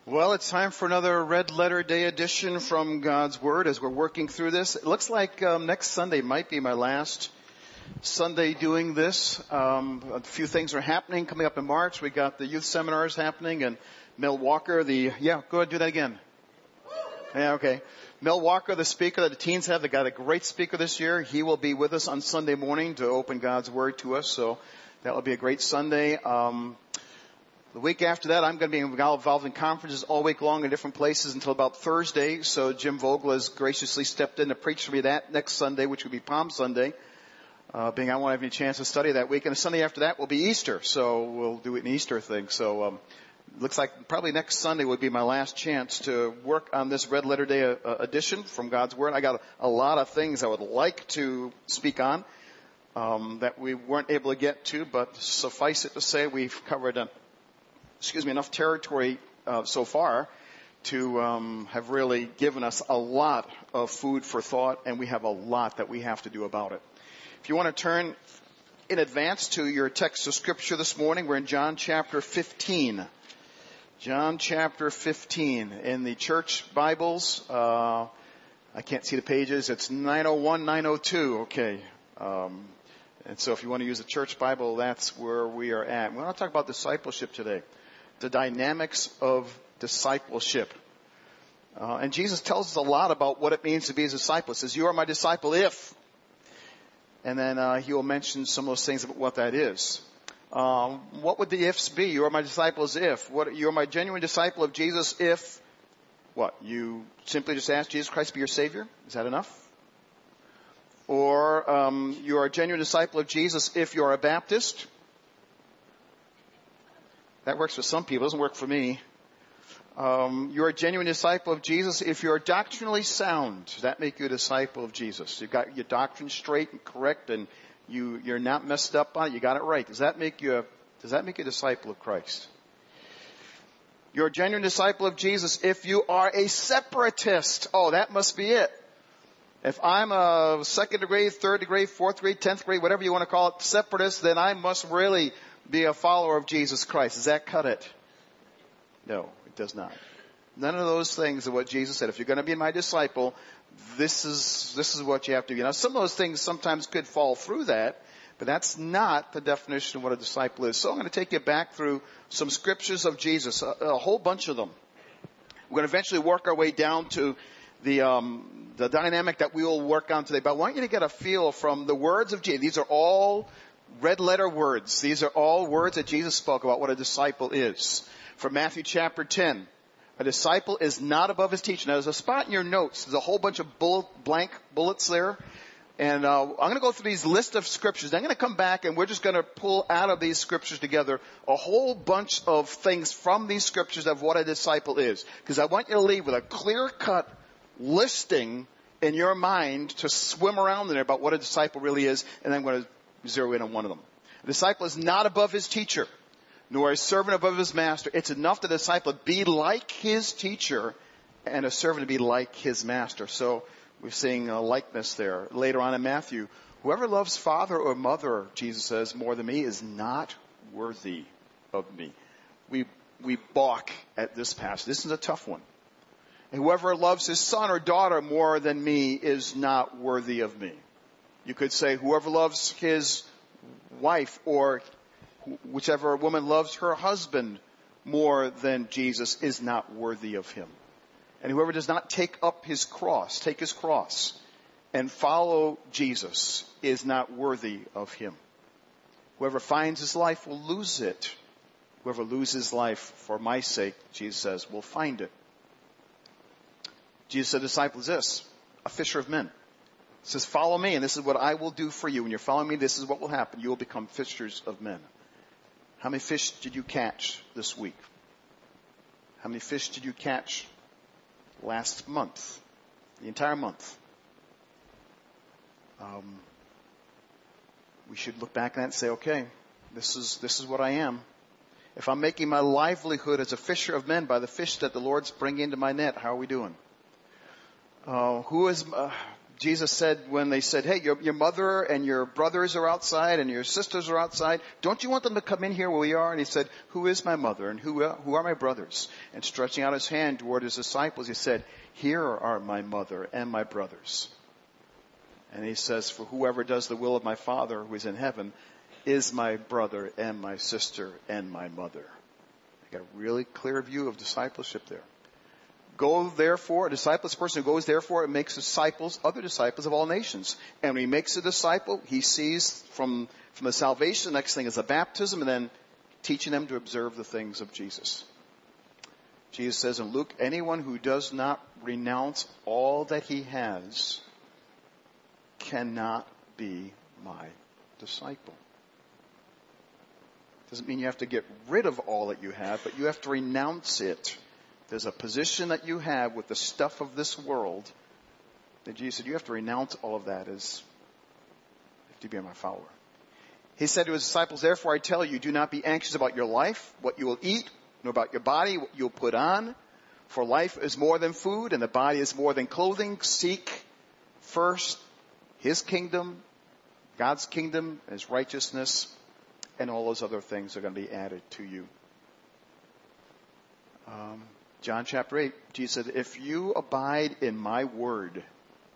Well, it's time for another Red Letter Day edition from God's Word as we're working through this. It looks like next Sunday might be my last Sunday doing this. A few things are happening coming up in March. We got the youth seminars happening, and Mel Walker, go ahead, do that again. Yeah, okay. Mel Walker, the speaker that the teens have, they got a great speaker this year. He will be with us on Sunday morning to open God's Word to us, so that will be a great Sunday. The week after that, I'm going to be involved in conferences all week long in different places until about Thursday. So Jim Vogel has graciously stepped in to preach for me that next Sunday, which will be Palm Sunday, being I won't have any chance to study that week. And the Sunday after that will be Easter, so we'll do an Easter thing. So looks like probably next Sunday would be my last chance to work on this Red Letter Day edition from God's Word. I got a lot of things I would like to speak on that we weren't able to get to, but suffice it to say we've covered enough territory so far to have really given us a lot of food for thought, and we have a lot that we have to do about it. If you want to turn in advance to your text of Scripture this morning, we're in John chapter 15. John chapter 15. In the church Bibles, I can't see the pages. It's 901, 902. Okay. And so if you want to use a church Bible, that's where we are at. We want to talk about discipleship today. The dynamics of discipleship. And Jesus tells us a lot about what it means to be his disciple. He says, you are my disciple if. And then he will mention some of those things about what that is. What would the ifs be? You are my disciples if. You are my genuine disciple of Jesus if. What? You simply just ask Jesus Christ to be your Savior? Is that enough? Or you are a genuine disciple of Jesus if you are a Baptist? That works for some people. It doesn't work for me. You're a genuine disciple of Jesus if you're doctrinally sound. Does that make you a disciple of Jesus? You've got your doctrine straight and correct, and you're not messed up on it. You got it right. Does that make you a disciple of Christ? You're a genuine disciple of Jesus if you are a separatist. Oh, that must be it. If I'm a second degree, third degree, fourth degree, 10th degree, whatever you want to call it, separatist, then I must really be a follower of Jesus Christ. Does that cut it? No, it does not. None of those things are what Jesus said. If you're going to be my disciple, this is what you have to be. Now, some of those things sometimes could fall through that, but that's not the definition of what a disciple is. So I'm going to take you back through some scriptures of Jesus, a whole bunch of them. We're going to eventually work our way down to the dynamic that we will work on today. But I want you to get a feel from the words of Jesus. These are all red letter words. These are all words that Jesus spoke about what a disciple is. From Matthew chapter 10, a disciple is not above his teacher. Now, there's a spot in your notes. There's a whole bunch of blank bullets there. And I'm going to go through these list of scriptures. I'm going to come back and we're just going to pull out of these scriptures together a whole bunch of things from these scriptures of what a disciple is. Because I want you to leave with a clear-cut listing in your mind to swim around in there about what a disciple really is. And then I'm going to zero in on one of them. A disciple is not above his teacher, nor a servant above his master. It's enough that a disciple be like his teacher and a servant to be like his master. So we're seeing a likeness there. Later on in Matthew, whoever loves father or mother, Jesus says, more than me is not worthy of me. We balk at this passage. This is a tough one. And whoever loves his son or daughter more than me is not worthy of me. You could say whoever loves his wife or whichever woman loves her husband more than Jesus is not worthy of him. And whoever does not take his cross, and follow Jesus is not worthy of him. Whoever finds his life will lose it. Whoever loses life for my sake, Jesus says, will find it. Jesus said, disciple is this, a fisher of men. It says, follow me, and this is what I will do for you. When you're following me, this is what will happen. You will become fishers of men. How many fish did you catch this week? How many fish did you catch last month? The entire month. We should look back at that and say, okay, this is what I am. If I'm making my livelihood as a fisher of men by the fish that the Lord's bringing into my net, how are we doing? Jesus said when they said, hey, your mother and your brothers are outside and your sisters are outside. Don't you want them to come in here where we are? And he said, who is my mother and who are my brothers? And stretching out his hand toward his disciples, he said, here are my mother and my brothers. And he says, for whoever does the will of my Father who is in heaven is my brother and my sister and my mother. I got a really clear view of discipleship there. Go therefore, a discipleless person who goes therefore and makes disciples, other disciples of all nations. And when he makes a disciple, he sees from the salvation, the next thing is the baptism, and then teaching them to observe the things of Jesus. Jesus says in Luke, anyone who does not renounce all that he has cannot be my disciple. Doesn't mean you have to get rid of all that you have, but you have to renounce it. There's a position that you have with the stuff of this world that Jesus said, you have to renounce all of that to be my follower. He said to his disciples, therefore I tell you, do not be anxious about your life, what you will eat, nor about your body, what you'll put on. For life is more than food, and the body is more than clothing. Seek first his kingdom, God's kingdom, his righteousness, and all those other things are going to be added to you. John chapter 8, Jesus said, if you abide in my word,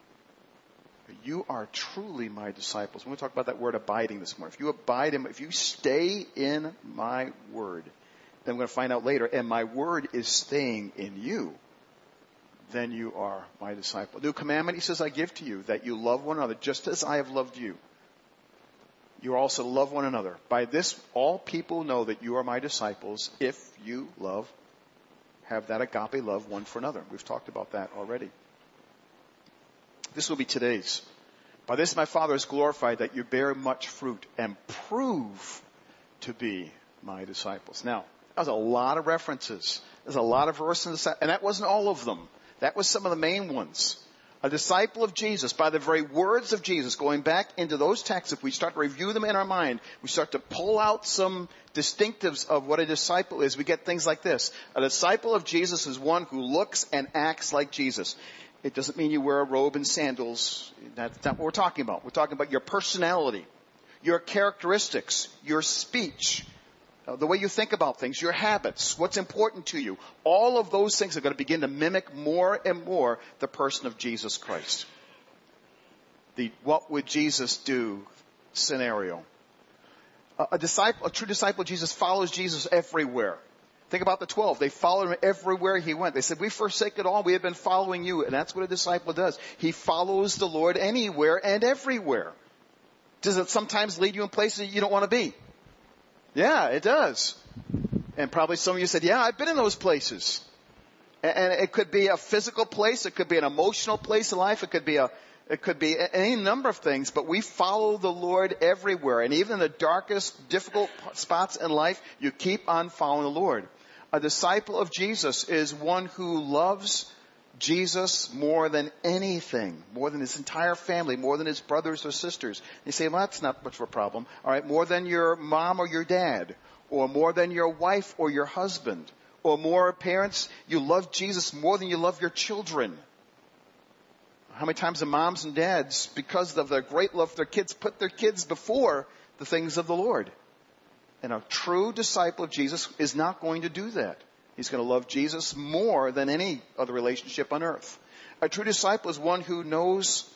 you are truly my disciples. We're going to talk about that word abiding this morning. If you stay in my word, then we're going to find out later, and my word is staying in you, then you are my disciple. New commandment, he says, I give to you, that you love one another, just as I have loved you. You are also to love one another. By this, all people know that you are my disciples, if you have that agape love one for another. We've talked about that already. This will be today's. By this my Father is glorified, that you bear much fruit and prove to be my disciples. Now, that was a lot of references. There's a lot of verses, and that wasn't all of them. That was some of the main ones. A disciple of Jesus, by the very words of Jesus, going back into those texts, if we start to review them in our mind, we start to pull out some distinctives of what a disciple is, we get things like this. A disciple of Jesus is one who looks and acts like Jesus. It doesn't mean you wear a robe and sandals. That's not what we're talking about. We're talking about your personality, your characteristics, your speech, the way you think about things, your habits, what's important to you. All of those things are going to begin to mimic more and more the person of Jesus Christ. The what would Jesus do scenario. A true disciple of Jesus follows Jesus everywhere. Think about the 12. They followed him everywhere he went. They said, we forsake it all. We have been following you. And that's what a disciple does. He follows the Lord anywhere and everywhere. Does it sometimes lead you in places that you don't want to be? Yeah, it does. And probably some of you said, yeah, I've been in those places. And it could be a physical place. It could be an emotional place in life. It could be any number of things. But we follow the Lord everywhere. And even in the darkest, difficult spots in life, you keep on following the Lord. A disciple of Jesus is one who loves Jesus more than anything, more than his entire family, more than his brothers or sisters. You say, well, that's not much of a problem. All right, more than your mom or your dad, or more than your wife or your husband, or more parents, you love Jesus more than you love your children. How many times the moms and dads, because of their great love for their kids, put their kids before the things of the Lord? And a true disciple of Jesus is not going to do that. He's going to love Jesus more than any other relationship on earth. A true disciple is one who knows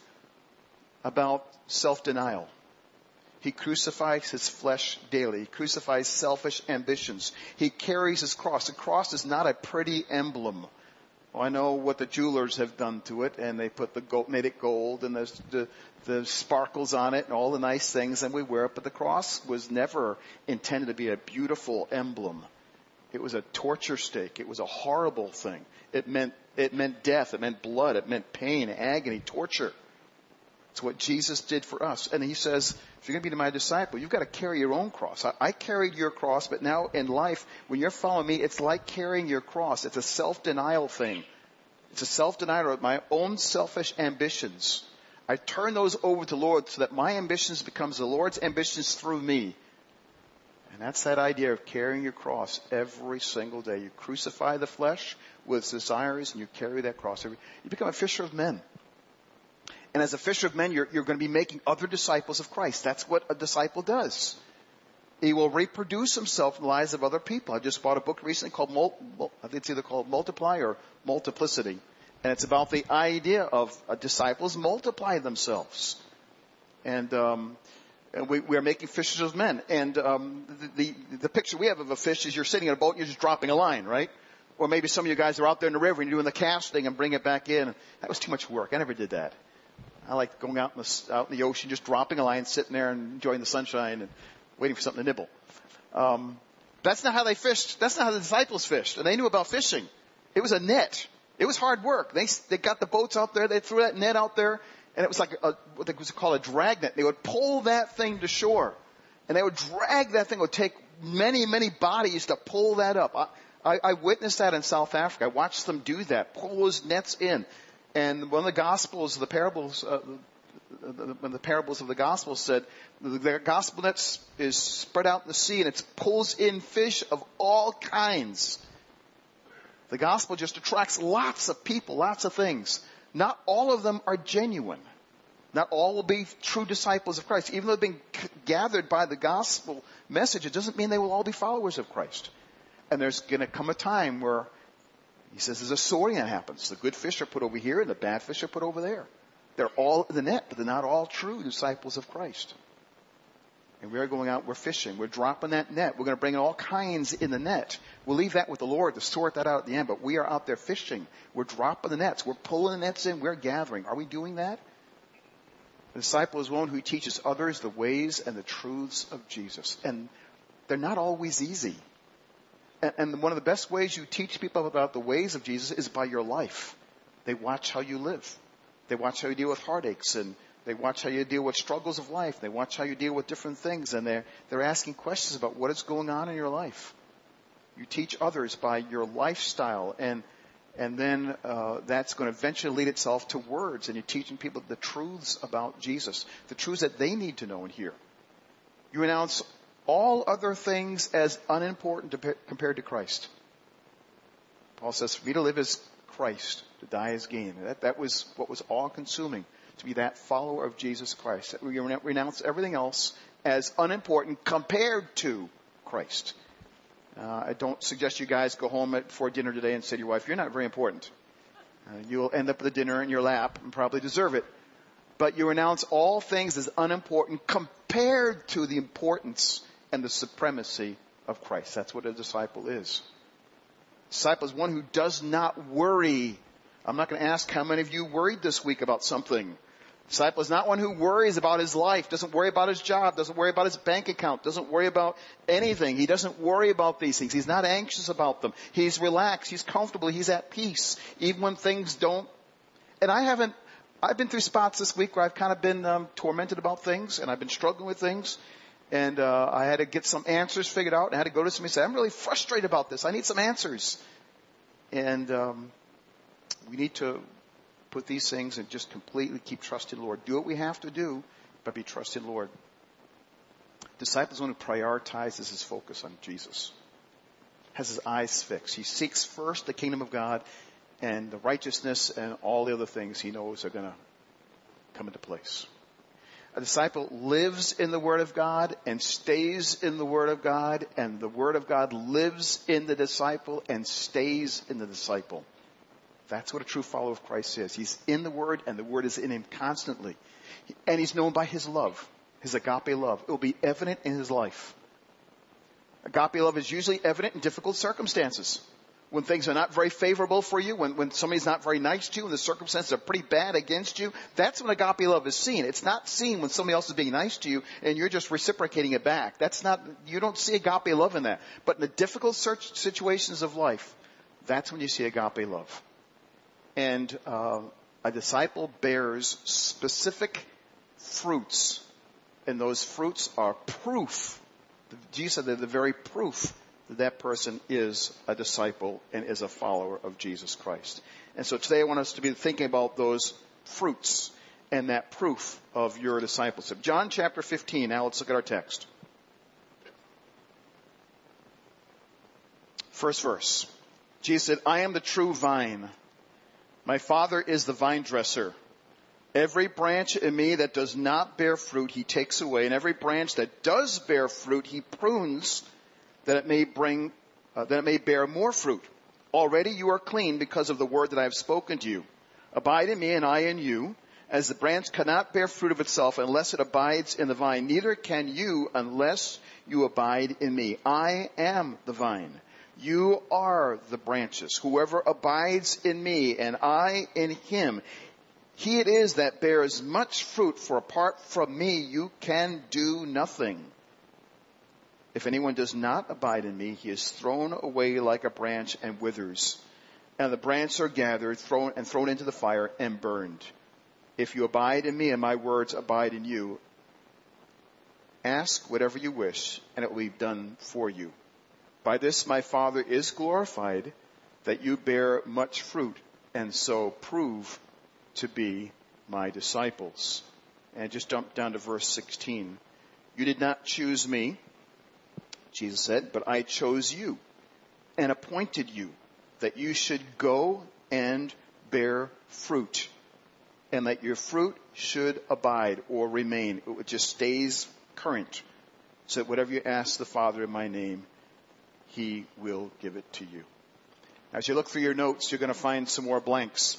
about self-denial. He crucifies his flesh daily. He crucifies selfish ambitions. He carries his cross. The cross is not a pretty emblem. Well, I know what the jewelers have done to it, and they put made it gold, and the sparkles on it, and all the nice things, and we wear it. But the cross was never intended to be a beautiful emblem. It was a torture stake. It was a horrible thing. It meant death. It meant blood. It meant pain, agony, torture. It's what Jesus did for us. And he says, if you're going to be my disciple, you've got to carry your own cross. I carried your cross, but now in life, when you're following me, it's like carrying your cross. It's a self-denial thing. It's a self-denial of my own selfish ambitions. I turn those over to the Lord so that my ambitions becomes the Lord's ambitions through me. And that's that idea of carrying your cross every single day. You crucify the flesh with its desires, and you carry that cross. You become a fisher of men. And as a fisher of men, you're going to be making other disciples of Christ. That's what a disciple does. He will reproduce himself in the lives of other people. I just bought a book recently called, I think it's either called Multiply or Multiplicity. And it's about the idea of disciples multiply themselves. And we are making fishers of men. And the picture we have of a fish is you're sitting in a boat and you're just dropping a line, right? Or maybe some of you guys are out there in the river and you're doing the casting and bring it back in. That was too much work. I never did that. I like going out in the ocean, just dropping a line, sitting there and enjoying the sunshine and waiting for something to nibble. That's not how they fished. That's not how the disciples fished. And they knew about fishing. It was a net. It was hard work. They got the boats out there. They threw that net out there. And it was like what they was called a drag net. They would pull that thing to shore. And they would drag that thing. It would take many, many bodies to pull that up. I witnessed that in South Africa. I watched them do that, pull those nets in. And one of the Gospels, the parables, one of the parables of the Gospel said, the gospel net is spread out in the sea and it pulls in fish of all kinds. The gospel just attracts lots of people, lots of things. Not all of them are genuine. Not all will be true disciples of Christ. Even though they've been gathered by the gospel message, it doesn't mean they will all be followers of Christ. And there's going to come a time where, he says, there's a sorting that happens. The good fish are put over here and the bad fish are put over there. They're all in the net, but they're not all true disciples of Christ. And we are going out, we're fishing, we're dropping that net. We're going to bring all kinds in the net. We'll leave that with the Lord to sort that out at the end, but we are out there fishing. We're dropping the nets. We're pulling the nets in. We're gathering. Are we doing that? The disciple is one who teaches others the ways and the truths of Jesus. And they're not always easy. And one of the best ways you teach people about the ways of Jesus is by your life. They watch how you live. They watch how you deal with heartaches, and they watch how you deal with struggles of life. They watch how you deal with different things, and they're asking questions about what is going on in your life. You teach others by your lifestyle, and then that's going to eventually lead itself to words, and you're teaching people the truths about Jesus, the truths that they need to know and hear. You announce all other things as unimportant compared to Christ. Paul says, for me to live is Christ, to die is gain. That was what was all-consuming, to be that follower of Jesus Christ. We renounce everything else as unimportant compared to Christ. I don't suggest you guys go home before dinner today and say to your wife, you're not very important. You'll end up with the dinner in your lap and probably deserve it. But you renounce all things as unimportant compared to the importance and the supremacy of Christ. That's what a disciple is. A disciple is one who does not worry. I'm not going to ask how many of you worried this week about something. A disciple is not one who worries about his life, doesn't worry about his job, doesn't worry about his bank account, doesn't worry about anything. He doesn't worry about these things. He's not anxious about them. He's relaxed. He's comfortable. He's at peace, even when things don't. And I've been through spots this week where I've kind of been tormented about things, and I've been struggling with things. And I had to get some answers figured out. And I had to go to somebody and say, I'm really frustrated about this. I need some answers. And we need to put these things and just completely keep trusting the Lord. Do what we have to do, but be trusting the Lord. Disciple is one who prioritizes his focus on Jesus. Has his eyes fixed. He seeks first the kingdom of God and the righteousness and all the other things he knows are going to come into place. A disciple lives in the Word of God and stays in the Word of God, and the Word of God lives in the disciple and stays in the disciple. That's what a true follower of Christ is. He's in the Word, and the Word is in him constantly. And he's known by his love, his agape love. It will be evident in his life. Agape love is usually evident in difficult circumstances. When things are not very favorable for you, when somebody's not very nice to you, and the circumstances are pretty bad against you, that's when agape love is seen. It's not seen when somebody else is being nice to you and you're just reciprocating it back. You don't see agape love in that. But in the difficult situations of life, that's when you see agape love. And a disciple bears specific fruits, and those fruits are proof. Jesus said they're the very proof that person is a disciple and is a follower of Jesus Christ. And so today I want us to be thinking about those fruits and that proof of your discipleship. John chapter 15. Now let's look at our text. First verse. Jesus said, I am the true vine. My Father is the vine dresser. Every branch in me that does not bear fruit, he takes away. And every branch that does bear fruit, he prunes that it may bear more fruit. Already you are clean because of the word that I have spoken to you. Abide in me and I in you. As the branch cannot bear fruit of itself unless it abides in the vine, neither can you unless you abide in me. I am the vine. You are the branches. Whoever abides in me and I in him, he it is that bears much fruit, for apart from me you can do nothing. If anyone does not abide in me, he is thrown away like a branch and withers. And the branches are gathered, thrown into the fire and burned. If you abide in me and my words abide in you, ask whatever you wish, and it will be done for you. By this my Father is glorified, that you bear much fruit, and so prove to be my disciples. And just jump down to verse 16. You did not choose me, Jesus said, but I chose you and appointed you that you should go and bear fruit, and that your fruit should abide or remain. It just stays current, so that whatever you ask the Father in my name, he will give it to you. As you look through your notes, you're going to find some more blanks.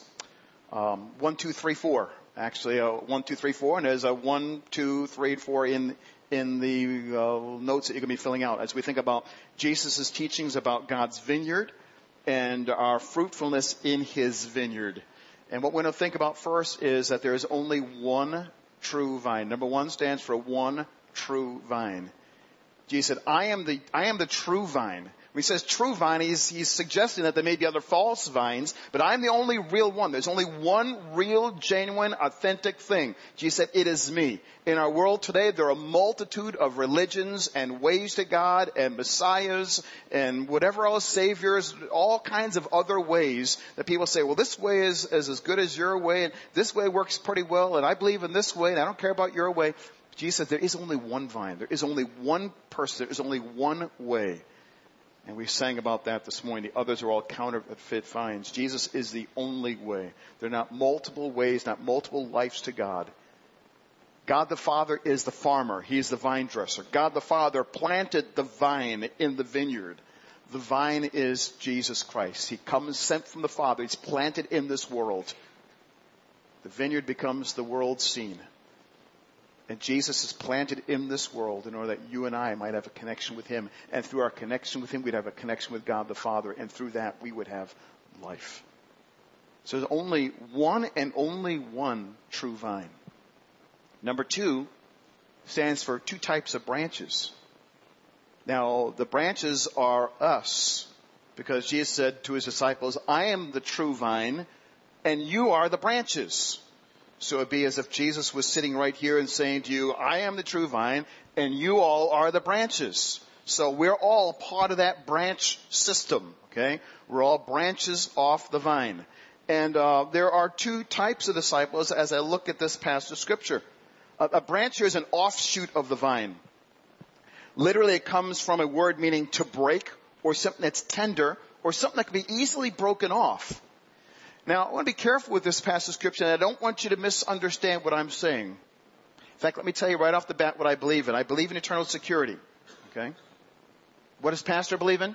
1, 2, 3, 4. Actually, 1, 2, 3, 4, and there's a 1, 2, 3, 4 in the notes that you're going to be filling out as we think about Jesus' teachings about God's vineyard and our fruitfulness in his vineyard. And what we're going to think about first is that there is only one true vine. Number 1 stands for one true vine. Jesus said, I am the true vine. When he says true vine, he's suggesting that there may be other false vines, but I'm the only real one. There's only one real, genuine, authentic thing. Jesus said, it is me. In our world today, there are a multitude of religions and ways to God and messiahs and whatever else, saviors, all kinds of other ways that people say, well, this way is as good as your way, and this way works pretty well, and I believe in this way, and I don't care about your way. Jesus said, there is only one vine. There is only one person. There is only one way. And we sang about that this morning. The others are all counterfeit vines. Jesus is the only way. There are not multiple ways, not multiple lives to God. God the Father is the farmer. He is the vine dresser. God the Father planted the vine in the vineyard. The vine is Jesus Christ. He comes sent from the Father. He's planted in this world. The vineyard becomes the world's scene. And Jesus is planted in this world in order that you and I might have a connection with him. And through our connection with him, we'd have a connection with God the Father. And through that, we would have life. So there's only one and only one true vine. Number 2 stands for 2 types of branches. Now, the branches are us. Because Jesus said to his disciples, I am the true vine, and you are the branches. So it'd be as if Jesus was sitting right here and saying to you, I am the true vine, and you all are the branches. So we're all part of that branch system, okay? We're all branches off the vine. And there are 2 types of disciples as I look at this passage of Scripture. A branch here is an offshoot of the vine. Literally, it comes from a word meaning to break, or something that's tender, or something that can be easily broken off. Now, I want to be careful with this passage of Scripture, and I don't want you to misunderstand what I'm saying. In fact, let me tell you right off the bat what I believe in. I believe in eternal security. Okay? What does Pastor believe in?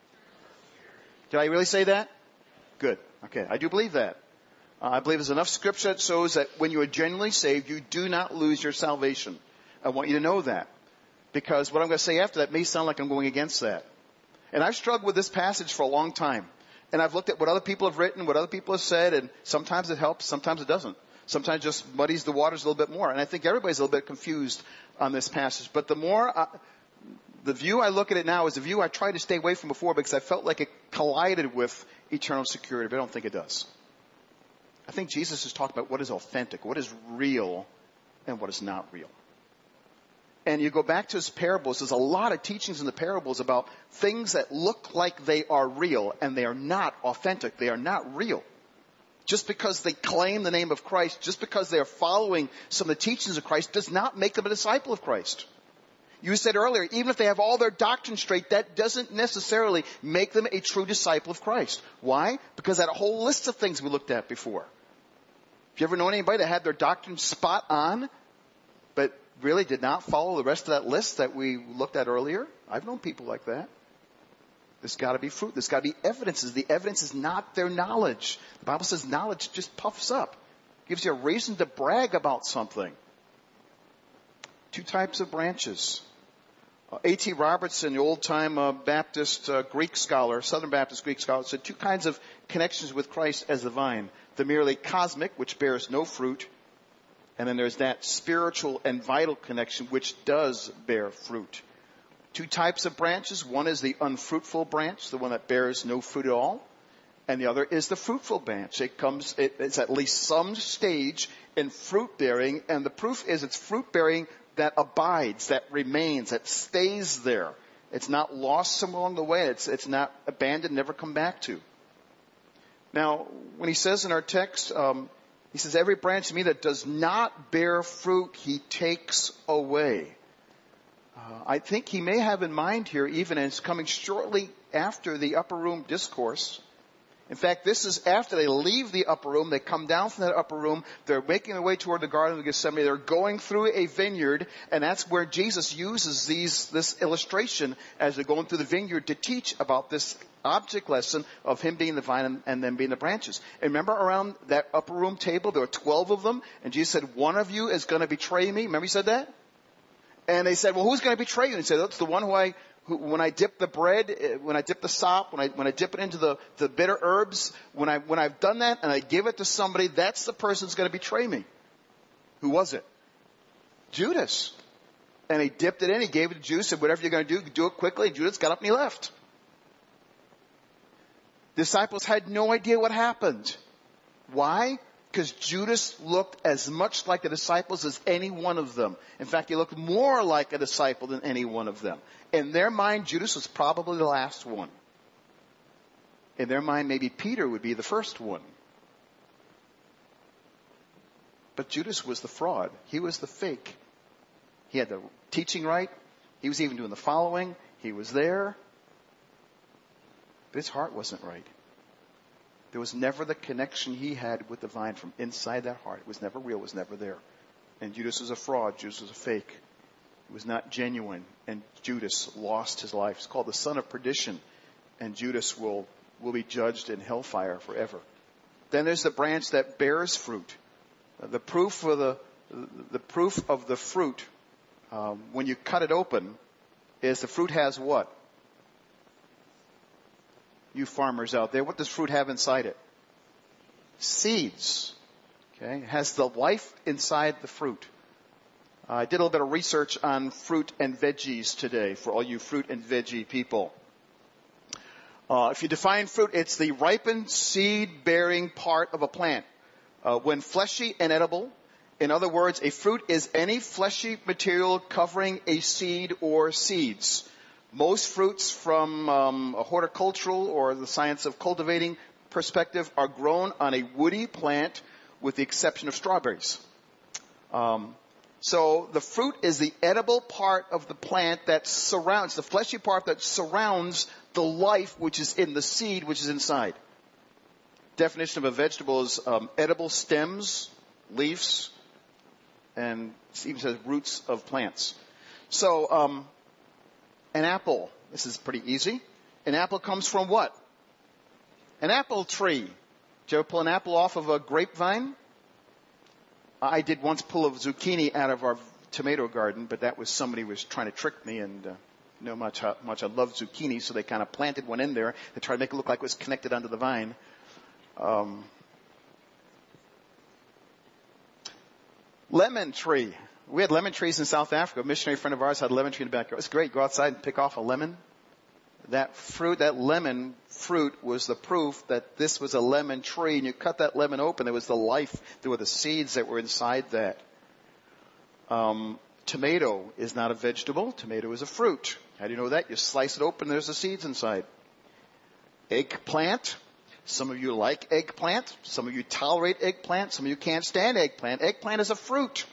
Did I really say that? Good. Okay, I do believe that. I believe there's enough Scripture that shows that when you are genuinely saved, you do not lose your salvation. I want you to know that. Because what I'm going to say after that may sound like I'm going against that. And I've struggled with this passage for a long time. And I've looked at what other people have written, what other people have said, and sometimes it helps, sometimes it doesn't. Sometimes it just muddies the waters a little bit more. And I think everybody's a little bit confused on this passage. But the view I look at it now is the view I tried to stay away from before because I felt like it collided with eternal security, but I don't think it does. I think Jesus is talking about what is authentic, what is real, and what is not real. And you go back to his parables, there's a lot of teachings in the parables about things that look like they are real, and they are not authentic. They are not real. Just because they claim the name of Christ, just because they are following some of the teachings of Christ, does not make them a disciple of Christ. You said earlier, even if they have all their doctrine straight, that doesn't necessarily make them a true disciple of Christ. Why? Because that whole list of things we looked at before. If you ever known anybody that had their doctrine spot on, but really did not follow the rest of that list that we looked at earlier? I've known people like that. There's got to be fruit. There's got to be evidences. The evidence is not their knowledge. The Bible says knowledge just puffs up. Gives you a reason to brag about something. 2 types of branches. A.T. Robertson, the old-time Baptist Greek scholar, Southern Baptist Greek scholar, said 2 kinds of connections with Christ as the vine. The merely cosmic, which bears no fruit. And then there's that spiritual and vital connection, which does bear fruit. 2 types of branches. One is the unfruitful branch, the one that bears no fruit at all. And the other is the fruitful branch. It's at least some stage in fruit bearing, and the proof is it's fruit bearing that abides, that remains, that stays there. It's not lost somewhere along the way. It's not abandoned, never come back to. Now, when he says in our text, he says, every branch of me that does not bear fruit, he takes away. I think he may have in mind here, even as coming shortly after the upper room discourse. In fact, this is after they leave the upper room. They come down from that upper room. They're making their way toward the Garden of Gethsemane. They're going through a vineyard, and that's where Jesus uses this illustration as they're going through the vineyard to teach about this object lesson of him being the vine and them being the branches. And remember around that upper room table, there were 12 of them, and Jesus said, one of you is going to betray me. Remember he said that? And they said, well, who's going to betray you? And he said, that's the one who when I dip the bread, when I dip the sop, when I dip it into the bitter herbs, when I've done that and I give it to somebody, that's the person who's going to betray me. Who was it? Judas. And he dipped it in, he gave it to Judas, said, whatever you're going to do it quickly. And Judas got up and he left. The disciples had no idea what happened. Why? Because Judas looked as much like the disciples as any one of them. In fact, he looked more like a disciple than any one of them. In their mind, Judas was probably the last one. In their mind, maybe Peter would be the first one. But Judas was the fraud. He was the fake. He had the teaching right. He was even doing the following. He was there. But his heart wasn't right. There was never the connection he had with the vine from inside that heart. It was never real. It was never there. And Judas was a fraud. Judas was a fake. It was not genuine. And Judas lost his life. It's called the son of perdition. And Judas will be judged in hellfire forever. Then there's the branch that bears fruit. The proof of the fruit, when you cut it open, is the fruit has what? You farmers out there, what does fruit have inside it? Seeds. Okay, it has the life inside the fruit. I did a little bit of research on fruit and veggies today for all you fruit and veggie people. If you define fruit, it's the ripened seed-bearing part of a plant. When fleshy and edible, in other words, a fruit is any fleshy material covering a seed or seeds. Most fruits from a horticultural or the science of cultivating perspective are grown on a woody plant with the exception of strawberries. So the fruit is the edible part of the plant that surrounds, the fleshy part that surrounds the life which is in the seed which is inside. Definition of a vegetable is edible stems, leaves, and it even says roots of plants. So an apple, this is pretty easy. An apple comes from what? An apple tree. Did you ever pull an apple off of a grapevine? I did once pull a zucchini out of our tomato garden, but that was somebody was trying to trick me, and you know how much I love zucchini, so they kind of planted one in there. They tried to make it look like it was connected onto the vine. Lemon tree. We had lemon trees in South Africa. A missionary friend of ours had a lemon tree in the backyard. It's great. Go outside and pick off a lemon. That fruit, that lemon fruit was the proof that this was a lemon tree. And you cut that lemon open, there was the life. There were the seeds that were inside that. Tomato is not a vegetable. Tomato is a fruit. How do you know that? You slice it open, there's the seeds inside. Eggplant. Some of you like eggplant. Some of you tolerate eggplant. Some of you can't stand eggplant. Eggplant is a fruit.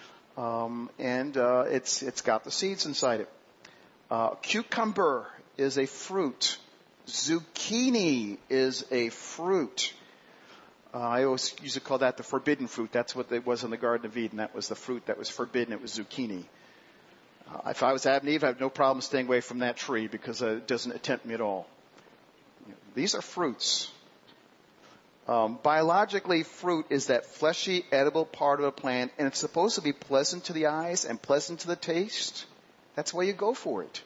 It's got the seeds inside it. Cucumber is a fruit. Zucchini is a fruit. I always used to call that the forbidden fruit. That's what it was in the Garden of Eden. That was the fruit that was forbidden. It was zucchini. If I was Adam and Eve, I have no problem staying away from that tree because it doesn't tempt me at all. These are fruits. Biologically, fruit is that fleshy, edible part of a plant, and it's supposed to be pleasant to the eyes and pleasant to the taste. That's why you go for it.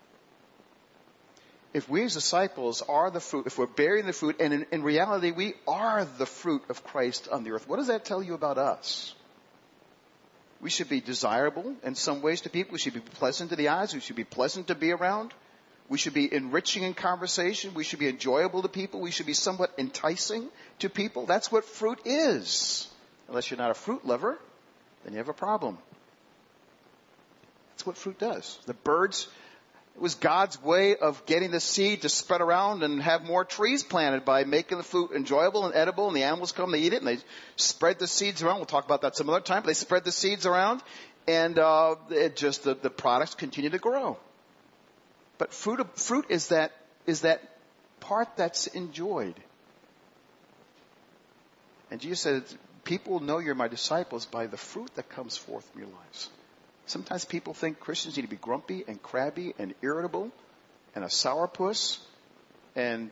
If we as disciples are the fruit, if we're bearing the fruit, and in reality we are the fruit of Christ on the earth, what does that tell you about us? We should be desirable in some ways to people. We should be pleasant to the eyes. We should be pleasant to be around. We should be enriching in conversation. We should be enjoyable to people. We should be somewhat enticing to people. That's what fruit is. Unless you're not a fruit lover, then you have a problem. That's what fruit does. The birds, it was God's way of getting the seed to spread around and have more trees planted by making the fruit enjoyable and edible, and the animals come, they eat it, and they spread the seeds around. We'll talk about that some other time. But they spread the seeds around, and the products continue to grow. But fruit is that part that's enjoyed. And Jesus said, people will know you're my disciples by the fruit that comes forth from your lives. Sometimes people think Christians need to be grumpy and crabby and irritable and a sourpuss, and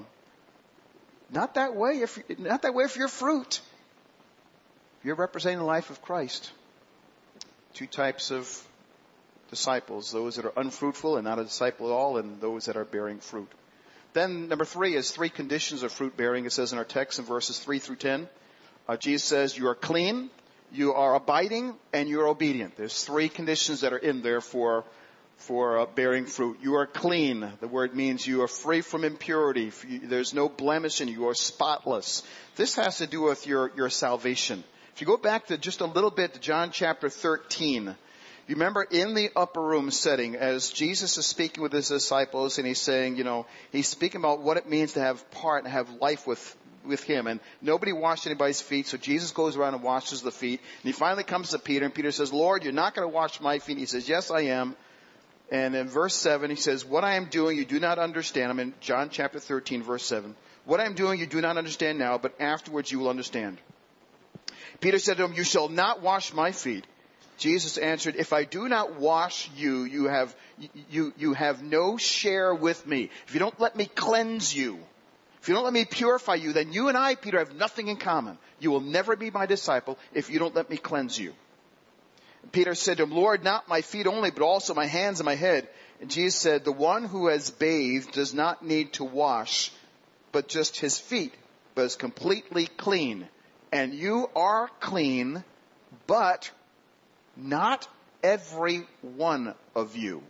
not that way. Not that way for your fruit. You're representing the life of Christ. Two types of disciples: those that are unfruitful and not a disciple at all, and those that are bearing fruit. Then number 3 is 3 conditions of fruit bearing. It says in our text in verses 3 through 10, Jesus says, you are clean, you are abiding, and you are obedient. There's 3 conditions that are in there for bearing fruit. You are clean. The word means you are free from impurity. There's no blemish in you. You are spotless. This has to do with your salvation. If you go back to just a little bit to John chapter 13, you remember in the upper room setting, as Jesus is speaking with his disciples, and he's saying, he's speaking about what it means to have part and have life with him. And nobody washed anybody's feet, so Jesus goes around and washes the feet. And he finally comes to Peter, and Peter says, Lord, you're not going to wash my feet. He says, yes, I am. And in verse 7, he says, what I am doing you do not understand. I'm in John chapter 13, verse 7. What I am doing you do not understand now, but afterwards you will understand. Peter said to him, you shall not wash my feet. Jesus answered, if I do not wash you, you have no share with me. If you don't let me cleanse you, if you don't let me purify you, then you and I, Peter, have nothing in common. You will never be my disciple if you don't let me cleanse you. Peter said to him, Lord, not my feet only, but also my hands and my head. And Jesus said, the one who has bathed does not need to wash, but just his feet, but is completely clean. And you are clean, but not every one of you.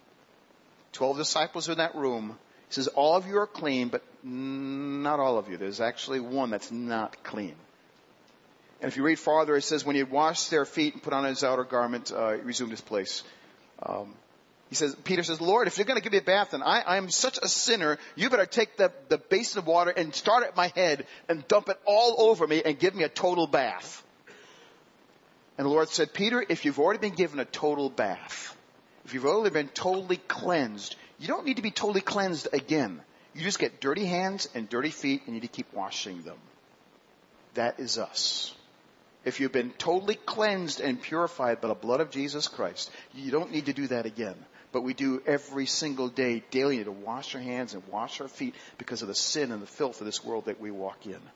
12 disciples are in that room. He says, all of you are clean, but not all of you. There's actually one that's not clean. And if you read farther, it says, when he had washed their feet and put on his outer garment, he resumed his place. Peter says, Lord, if you're going to give me a bath, and I'm such a sinner, you better take the basin of water and start at my head and dump it all over me and give me a total bath. And the Lord said, Peter, if you've already been given a total bath, if you've already been totally cleansed, you don't need to be totally cleansed again. You just get dirty hands and dirty feet and you need to keep washing them. That is us. If you've been totally cleansed and purified by the blood of Jesus Christ, you don't need to do that again. But we do every single day, daily, to wash our hands and wash our feet because of the sin and the filth of this world that we walk in.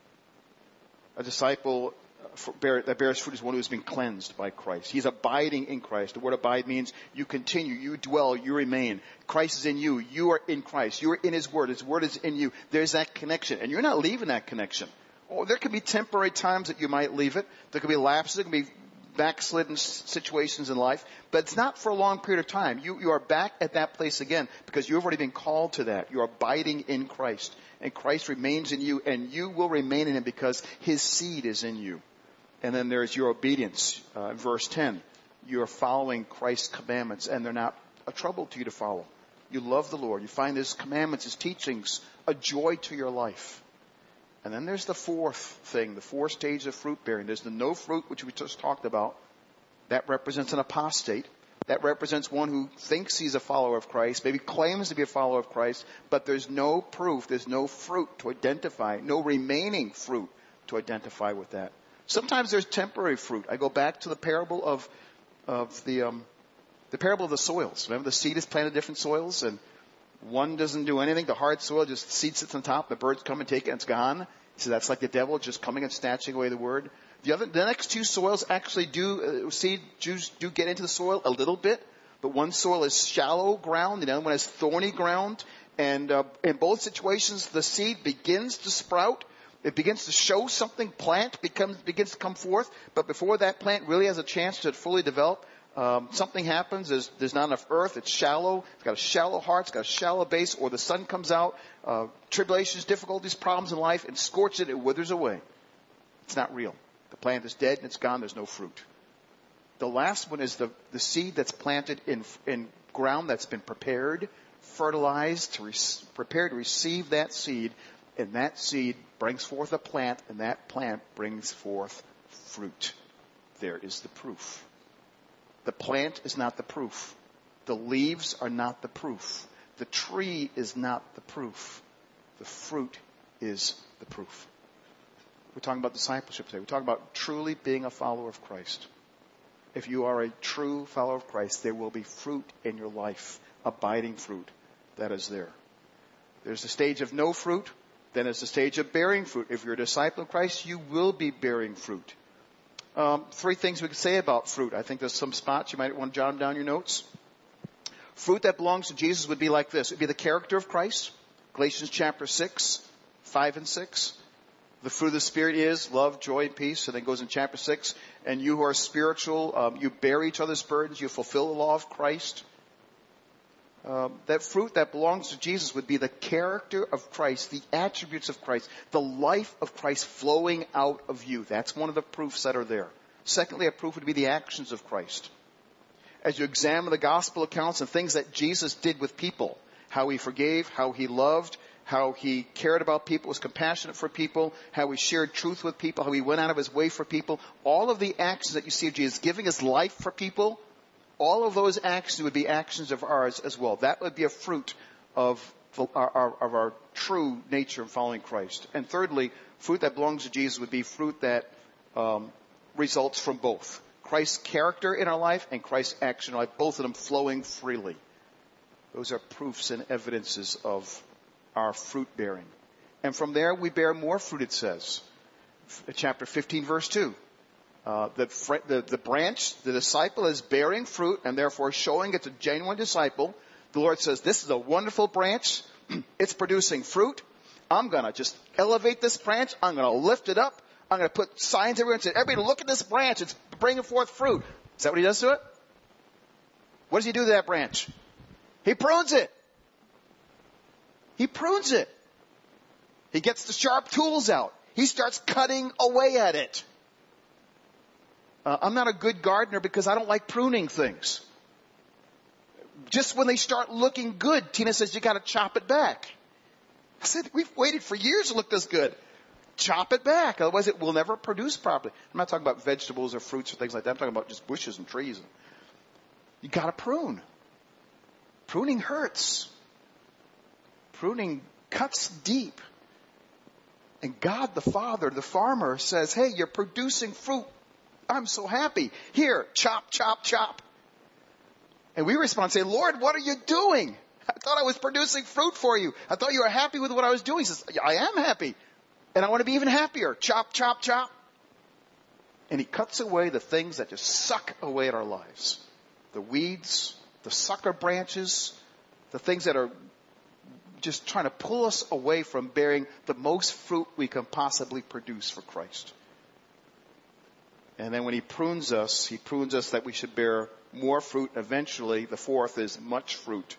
A disciple that bears fruit is one who has been cleansed by Christ. He's abiding in Christ. The word abide means you continue, you dwell, you remain. Christ is in you. You are in Christ. You are in His Word. His Word is in you. There's that connection. And you're not leaving that connection. Oh, there can be temporary times that you might leave it. There can be lapses. There can be backslidden situations in life. But it's not for a long period of time. You are back at that place again because you've already been called to that. You're abiding in Christ. And Christ remains in you, and you will remain in Him because His seed is in you. And then there's your obedience. In verse 10, you are following Christ's commandments, and they're not a trouble to you to follow. You love the Lord. You find His commandments, His teachings, a joy to your life. And then there's the fourth thing, the 4 stages of fruit bearing. There's the no fruit, which we just talked about. That represents an apostate. That represents one who thinks he's a follower of Christ, maybe claims to be a follower of Christ, but there's no proof, there's no fruit to identify, no remaining fruit to identify with that. Sometimes there's temporary fruit. I go back to the parable of the parable of the soils. Remember, the seed is planted in different soils, and one doesn't do anything. The hard soil, just the seed sits on top. The birds come and take it, and it's gone. So that's like the devil just coming and snatching away the word. The next two soils actually seed do get into the soil a little bit, but one soil is shallow ground, the other one is thorny ground. And in both situations, the seed begins to sprout. It begins to show something. Plant begins to come forth. But before that plant really has a chance to fully develop, something happens. There's not enough earth. It's shallow. It's got a shallow heart. It's got a shallow base. Or the sun comes out. Tribulations, difficulties, problems in life, and scorches it. It withers away. It's not real. The plant is dead and it's gone. There's no fruit. The last one is the seed that's planted in ground that's been prepared, fertilized, prepared to receive that seed, and that seed brings forth a plant, and that plant brings forth fruit. There is the proof. The plant is not the proof. The leaves are not the proof. The tree is not the proof. The fruit is the proof. We're talking about discipleship today. We're talking about truly being a follower of Christ. If you are a true follower of Christ, there will be fruit in your life, abiding fruit that is there. There's the stage of no fruit, then there's the stage of bearing fruit. If you're a disciple of Christ, you will be bearing fruit. 3 things we could say about fruit. I think there's some spots you might want to jot them down in your notes. Fruit that belongs to Jesus would be like this. It would be the character of Christ. Galatians chapter 6, 5 and 6. The fruit of the Spirit is love, joy, and peace. And then it goes in chapter 6. And you who are spiritual, you bear each other's burdens. You fulfill the law of Christ. That fruit that belongs to Jesus would be the character of Christ, the attributes of Christ, the life of Christ flowing out of you. That's one of the proofs that are there. Secondly, a proof would be the actions of Christ. As you examine the gospel accounts and things that Jesus did with people, how he forgave, how he loved, how he cared about people, was compassionate for people, how he shared truth with people, how he went out of his way for people, all of the actions that you see of Jesus giving his life for people, all of those actions would be actions of ours as well. That would be a fruit of our true nature of following Christ. And thirdly, fruit that belongs to Jesus would be fruit that results from both. Christ's character in our life and Christ's action in our life, both of them flowing freely. Those are proofs and evidences of our fruit bearing. And from there we bear more fruit, it says. Chapter 15, verse 2. The branch, the disciple is bearing fruit and therefore showing it's a genuine disciple. The Lord says, this is a wonderful branch. It's producing fruit. I'm going to just elevate this branch. I'm going to lift it up. I'm going to put signs everywhere and say, everybody look at this branch. It's bringing forth fruit. Is that what he does to it? What does he do to that branch? He prunes it. He prunes it. He gets the sharp tools out. He starts cutting away at it. I'm not a good gardener because I don't like pruning things. Just when they start looking good, Tina says, you got to chop it back. I said, we've waited for years to look this good. Chop it back. Otherwise it will never produce properly. I'm not talking about vegetables or fruits or things like that. I'm talking about just bushes and trees. You got to prune. Pruning hurts. Pruning cuts deep. And God the Father, the farmer, says, hey, you're producing fruit. I'm so happy. Here, chop, chop, chop. And we respond and say, Lord, what are you doing? I thought I was producing fruit for you. I thought you were happy with what I was doing. He says, I am happy. And I want to be even happier. Chop, chop, chop. And he cuts away the things that just suck away at our lives. The weeds, the sucker branches, the things that are just trying to pull us away from bearing the most fruit we can possibly produce for Christ. And then when he prunes us that we should bear more fruit. Eventually, the fourth is much fruit.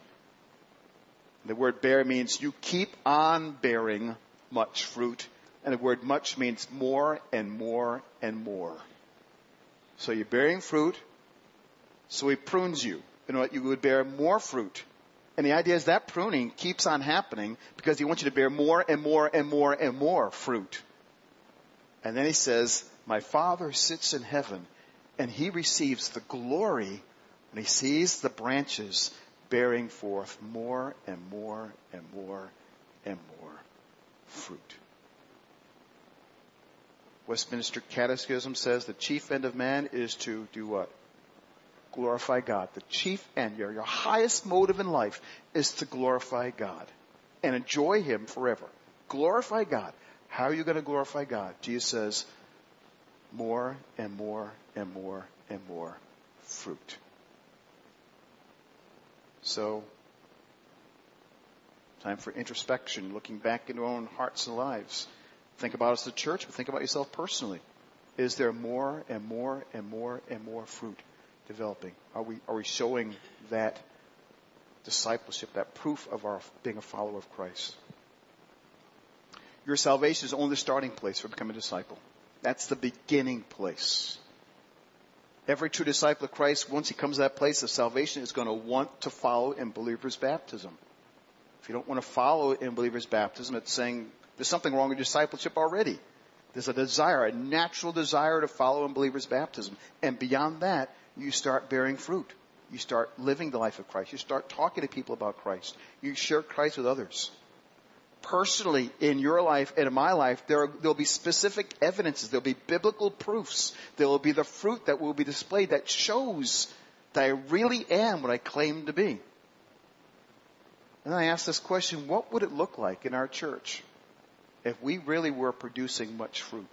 The word bear means you keep on bearing much fruit. And the word much means more and more and more. So you're bearing fruit. So he prunes you. You know what? You would bear more fruit. And the idea is that pruning keeps on happening because he wants you to bear more and more and more and more fruit. And then he says, my Father sits in heaven and he receives the glory when he sees the branches bearing forth more and more and more and more fruit. Westminster Catechism says the chief end of man is to do what? Glorify God. The chief end, your highest motive in life is to glorify God and enjoy Him forever. Glorify God. How are you going to glorify God? Jesus says, more and more and more and more fruit. So, time for introspection, looking back into our own hearts and lives. Think about us as a church, but think about yourself personally. Is there more and more and more and more fruit developing? Are we showing that discipleship, that proof of our being a follower of Christ? Your salvation is only the starting place for becoming a disciple. That's the beginning place. Every true disciple of Christ, once he comes to that place of salvation, is going to want to follow in believer's baptism. If you don't want to follow in believer's baptism, it's saying there's something wrong with discipleship already. There's a desire, a natural desire to follow in believer's baptism. And beyond that, you start bearing fruit. You start living the life of Christ. You start talking to people about Christ. You share Christ with others. Personally, in your life and in my life, there'll be specific evidences. There'll be biblical proofs. There will be the fruit that will be displayed that shows that I really am what I claim to be. And I ask this question, what would it look like in our church if we really were producing much fruit?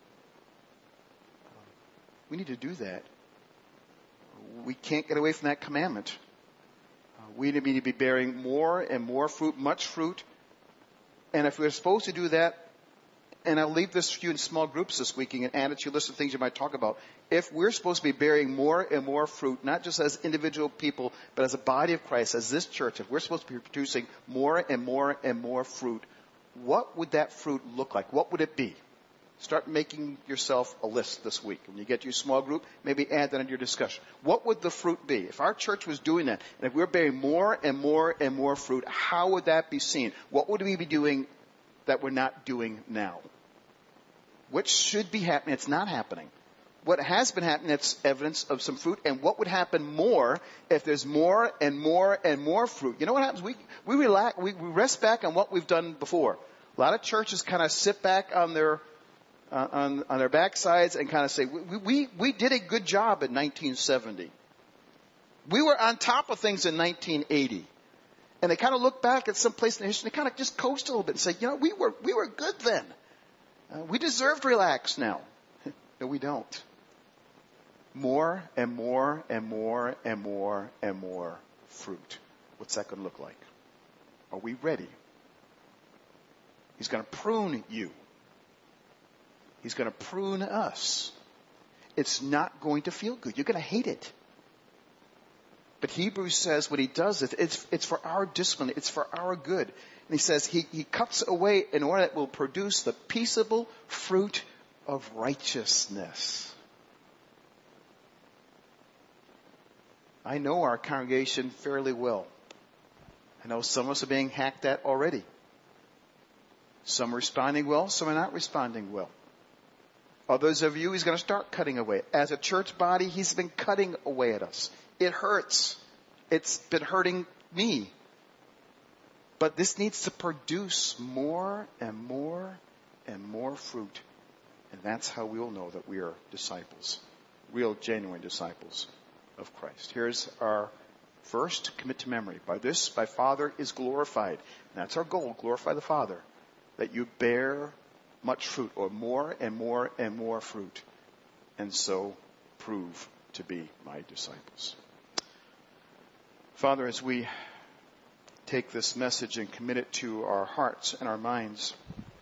We need to do that. We can't get away from that commandment. We need to be bearing more and more fruit, much fruit. And if we're supposed to do that, and I'll leave this for you in small groups this week and add it to your list of things you might talk about. If we're supposed to be bearing more and more fruit, not just as individual people, but as a body of Christ, as this church, if we're supposed to be producing more and more and more fruit, what would that fruit look like? What would it be? Start making yourself a list this week. When you get to your small group, maybe add that into your discussion. What would the fruit be? If our church was doing that, and if we're bearing more and more and more fruit, how would that be seen? What would we be doing that we're not doing now? What should be happening? It's not happening. What has been happening, that's evidence of some fruit. And what would happen more if there's more and more and more fruit? You know what happens? We relax, we rest back on what we've done before. A lot of churches kind of sit back on their backsides and kind of say, we did a good job in 1970. We were on top of things in 1980. And they kind of look back at some place in history and they kind of just coast a little bit and say, we were good then. We deserve to relax now. No, we don't. More and more and more and more and more fruit. What's that going to look like? Are we ready? He's going to prune you. He's going to prune us. It's not going to feel good. You're going to hate it. But Hebrews says when he does it, it's for our discipline. It's for our good. And he says he cuts away in order that will produce the peaceable fruit of righteousness. I know our congregation fairly well. I know some of us are being hacked at already. Some are responding well, some are not responding well. Others of you, he's going to start cutting away. As a church body, he's been cutting away at us. It hurts. It's been hurting me. But this needs to produce more and more and more fruit. And that's how we'll know that we are disciples. Real, genuine disciples of Christ. Here's our first, commit to memory. By this, my Father is glorified. And that's our goal, glorify the Father. That you bear much fruit, or more and more and more fruit. And so prove to be my disciples. Father, as we take this message and commit it to our hearts and our minds,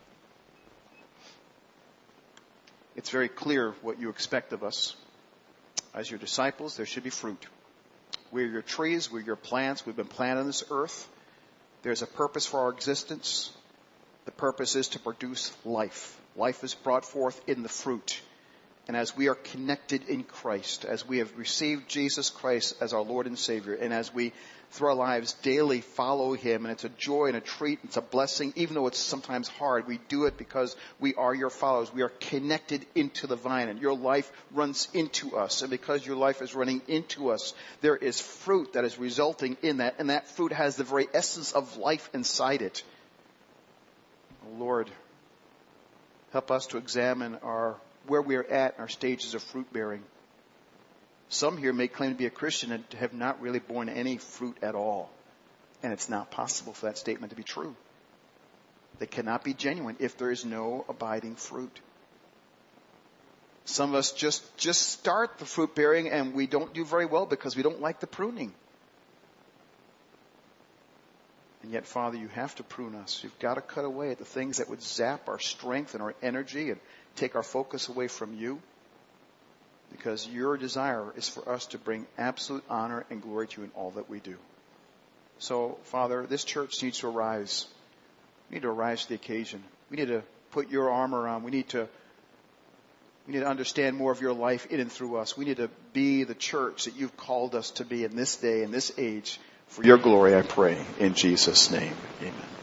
it's very clear what you expect of us. As your disciples, there should be fruit. We're your trees, we're your plants, we've been planted on this earth. There's a purpose for our existence. The purpose is to produce life. Life is brought forth in the fruit. And as we are connected in Christ, as we have received Jesus Christ as our Lord and Savior, and as we, through our lives, daily follow Him, and it's a joy and a treat, it's a blessing, even though it's sometimes hard, we do it because we are your followers. We are connected into the vine, and your life runs into us. And because your life is running into us, there is fruit that is resulting in that, and that fruit has the very essence of life inside it. Oh, Lord, Help us to examine where we are at in our stages of fruit bearing. Some here may claim to be a Christian and have not really borne any fruit at all. And it's not possible for that statement to be true. They cannot be genuine if there is no abiding fruit. Some of us just start the fruit bearing and we don't do very well because we don't like the pruning. And yet, Father, you have to prune us. You've got to cut away at the things that would zap our strength and our energy and take our focus away from you. Because your desire is for us to bring absolute honor and glory to you in all that we do. So, Father, this church needs to arise. We need to arise to the occasion. We need to put your armor on. We need to understand more of your life in and through us. We need to be the church that you've called us to be in this day, in this age. For your glory, I pray, in Jesus' name. Amen.